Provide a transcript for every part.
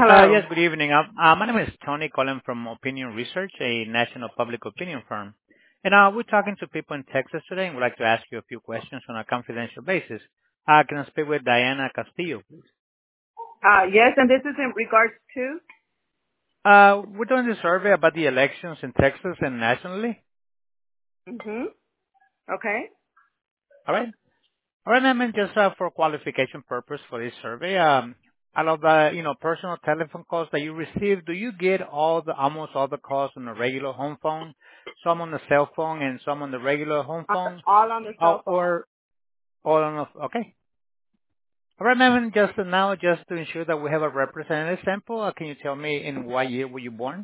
Yes, Hello. good evening. My name is Tony calling from Opinion Research, a national public opinion firm. And we're talking to people in Texas today and would like to ask you a few questions on a confidential basis. Can I speak with Diana Castillo, please? Yes, and this is in regards to? We're doing this survey about the elections in Texas and nationally. Mm-hmm. Okay. All right. All right, ma'am, and just for qualification purpose for this survey, out of personal telephone calls that you receive, do you get almost all the calls on the regular home phone, some on the cell phone, and some on the regular home phone, All on the cell phone. or all on the, okay? All right, ma'am, and just now, just to ensure that we have a representative sample, can you tell me in what year were you born?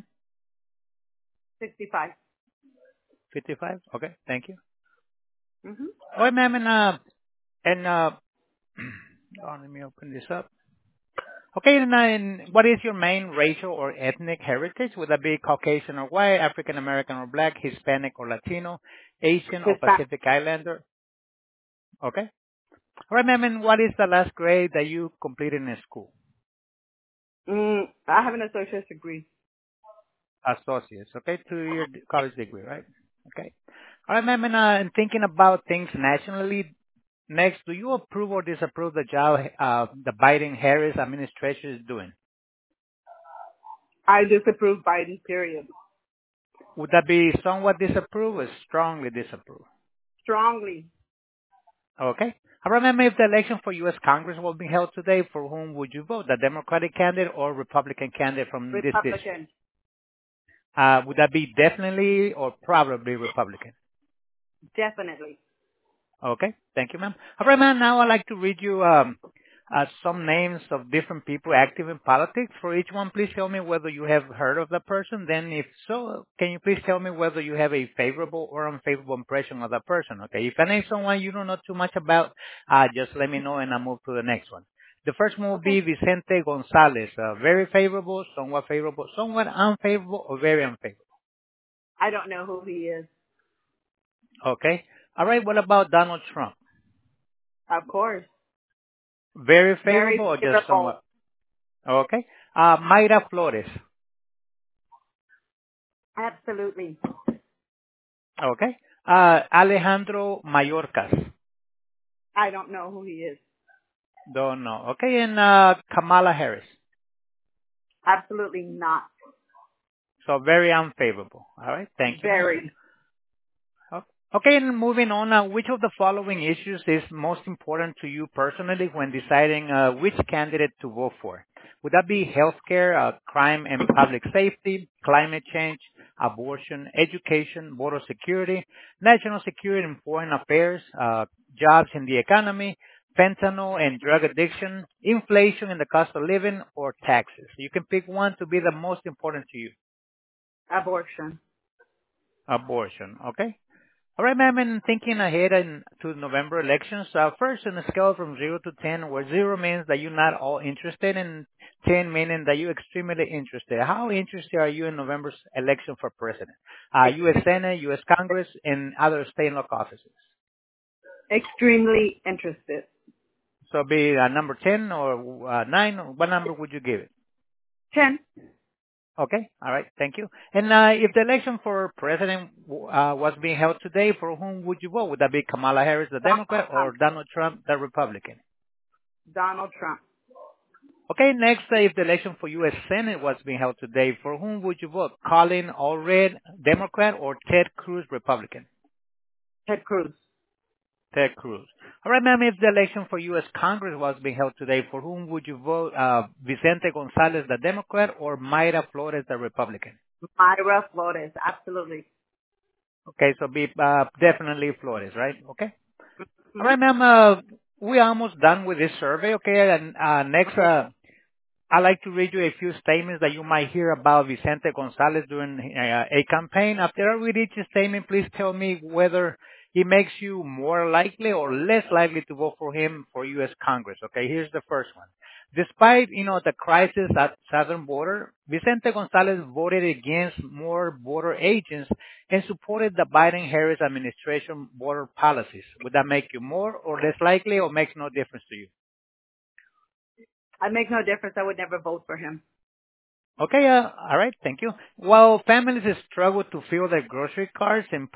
65. 55? Okay, thank you. Mm-hmm. All right, ma'am, let me open this up. Okay, and what is your main racial or ethnic heritage? Would that be Caucasian or white, African American or black, Hispanic or Latino, Asian or Hispanic. Pacific Islander? Okay. All right, ma'am, and what is the last grade that you completed in school? I have an associate's degree. Associates, okay, 2-year college degree, right? Okay. All right, ma'am, and thinking about things nationally, next, do you approve or disapprove the job the Biden-Harris administration is doing? I disapprove Biden, period. Would that be somewhat disapprove or strongly disapprove? Strongly. Okay. I remember if the election for U.S. Congress will be held today, for whom would you vote? The Democratic candidate or Republican candidate from this district? Republican. Would that be definitely or probably Republican? Definitely. Okay. Thank you, ma'am. All right, ma'am. Now I'd like to read you some names of different people active in politics. For each one, please tell me whether you have heard of the person. Then, if so, can you please tell me whether you have a favorable or unfavorable impression of that person? Okay. If I name someone you don't know too much about, just let me know and I'll move to the next one. The first one will Okay. be Vicente Gonzalez. Very favorable, somewhat unfavorable, or very unfavorable. I don't know who he is. Okay. All right. What about Donald Trump? Of course. Very Very favorable or just favorable. somewhat? Okay. Mayra Flores. Absolutely. Okay. Alejandro Mayorkas. I don't know who he is. Don't know. Okay. And Kamala Harris. Absolutely not. So very unfavorable. All right. Thank you, ma'am. Very. Okay, and moving on, which of the following issues is most important to you personally when deciding which candidate to vote for? Would that be healthcare, crime and public safety, climate change, abortion, education, border security, national security and foreign affairs, jobs in the economy, fentanyl and drug addiction, inflation and the cost of living, or taxes? You can pick one to be the most important to you. Abortion. Abortion, okay? All right, ma'am, and thinking ahead to November elections, first on a scale from 0 to 10, where 0 means that you're not all interested and 10 meaning that you're extremely interested. How interested are you in November's election for president? U.S. Senate, U.S. Congress, and other state and local offices. Extremely interested. So be number 10 or 9, or what number would you give it? 10. Okay. All right. Thank you. And if the election for president was being held today, for whom would you vote? Would that be Kamala Harris, the Donald Democrat, or Trump. Donald Trump, the Republican? Donald Trump. Okay. Next, if the election for U.S. Senate was being held today, for whom would you vote? Colin Allred, Democrat, or Ted Cruz, Republican? Ted Cruz. Ted Cruz. All right, ma'am. If the election for U.S. Congress was being held today, for whom would you vote? Vicente Gonzalez, the Democrat, or Mayra Flores, the Republican? Mayra Flores. Absolutely. Okay, so be definitely Flores, right? Okay. All Hmm. right, ma'am. We're almost done with this survey. Okay, and next, Okay. I'd like to read you a few statements that you might hear about Vicente Gonzalez during a campaign. After I read each statement, please tell me whether he makes you more likely or less likely to vote for him for U.S. Congress. Okay, here's the first one. Despite, the crisis at southern border, Vicente Gonzalez voted against more border agents and supported the Biden-Harris administration border policies. Would that make you more or less likely or makes no difference to you? I make no difference. I would never vote for him. Okay, all right, thank you. While families struggle to fill their grocery carts and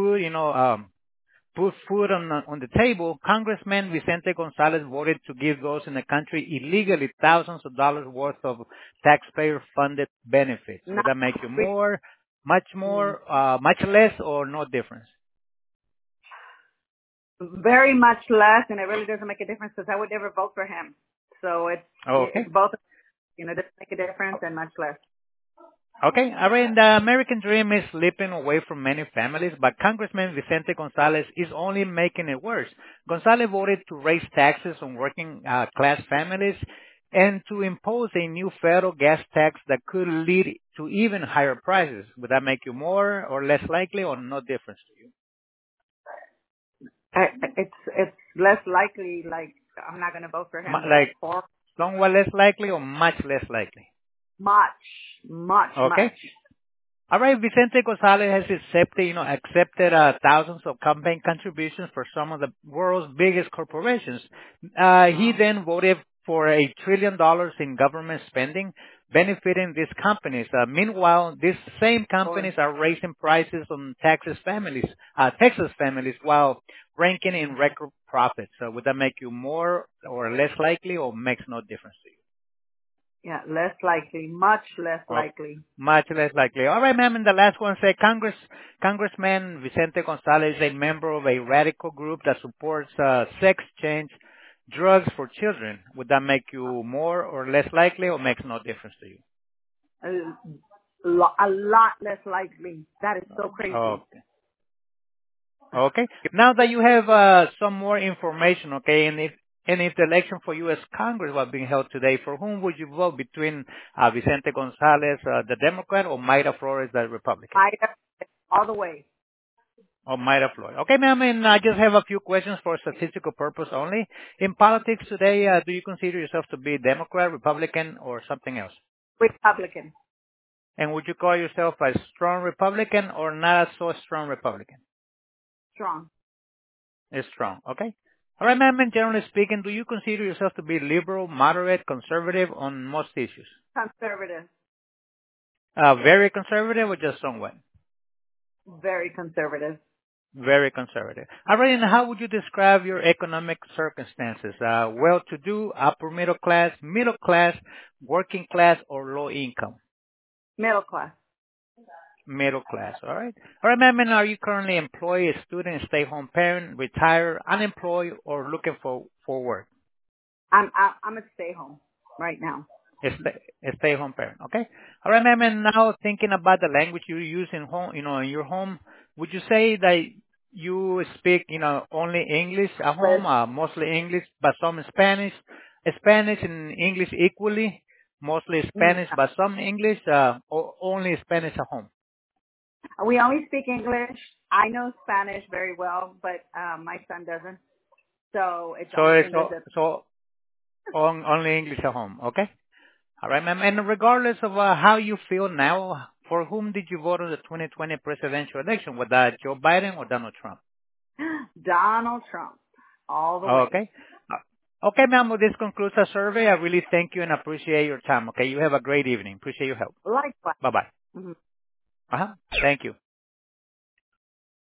put food on the table, Congressman Vicente Gonzalez voted to give those in the country illegally thousands of dollars worth of taxpayer-funded benefits. Would Not that make you more, much less, or no difference? very much less, and it really doesn't make a difference because I would never vote for him. So Okay. it's both, it doesn't make a difference and much less. Okay, all right. The American dream is slipping away from many families, but Congressman Vicente Gonzalez is only making it worse. Gonzalez voted to raise taxes on working class families and to impose a new federal gas tax that could lead to even higher prices. Would that make you more or less likely, or no difference to you? It's less likely. Like I'm not going to vote for him. Like Or somewhat less likely or much less likely? much. Okay. All right, Vicente Gonzalez has accepted thousands of campaign contributions for some of the world's biggest corporations. He then voted for $1 trillion in government spending benefiting these companies. Meanwhile, these same companies are raising prices on Texas families, while ranking in record profits. So would that make you more or less likely, or makes no difference to you? Yeah, less likely, much less Oh, likely. much less likely. All right, ma'am. And the last one say Congressman Vicente Gonzalez is a member of a radical group that supports sex change drugs for children. Would that make you more or less likely, or makes no difference to you? A lot less likely. That is so crazy. Okay. Okay. Now that you have some more information, okay, and if the election for U.S. Congress was being held today, for whom would you vote between Vicente Gonzalez, the Democrat, or Mayra Flores, the Republican? All the way. Or Mayra Flores. Okay, ma'am, and I just have a few questions for statistical purpose only. In politics today, do you consider yourself to be Democrat, Republican, or something else? Republican. And would you call yourself a strong Republican or not a so strong Republican? Strong. It's strong. Okay. All right, ma'am. And generally speaking, do you consider yourself to be liberal, moderate, conservative on most issues? Conservative. Very conservative or just somewhat? Very conservative. Very conservative. All right. And how would you describe your economic circumstances? Well-to-do, upper middle class, working class, or low income? Middle class. Middle class. All right. All right, ma'am. And are you currently employed, a student, stay-home parent, retired, unemployed, or looking for work? I'm a stay home right now. A stay-home parent. Okay. All right, ma'am. And now thinking about the language you use in home, in your home, would you say that you speak, only English at home, mostly English, but some Spanish and English equally, mostly Spanish, but some English, or only Spanish at home? We only speak English. I know Spanish very well, but my son doesn't. So it's only English. Only English at home. Okay. All right, ma'am. And regardless of how you feel now, for whom did you vote in the 2020 presidential election? Was that Joe Biden or Donald Trump? Donald Trump. All the way. Okay. Okay, ma'am. Well, this concludes our survey. I really thank you and appreciate your time. Okay. You have a great evening. Appreciate your help. Likewise. Bye-bye. Mm-hmm. Thank you.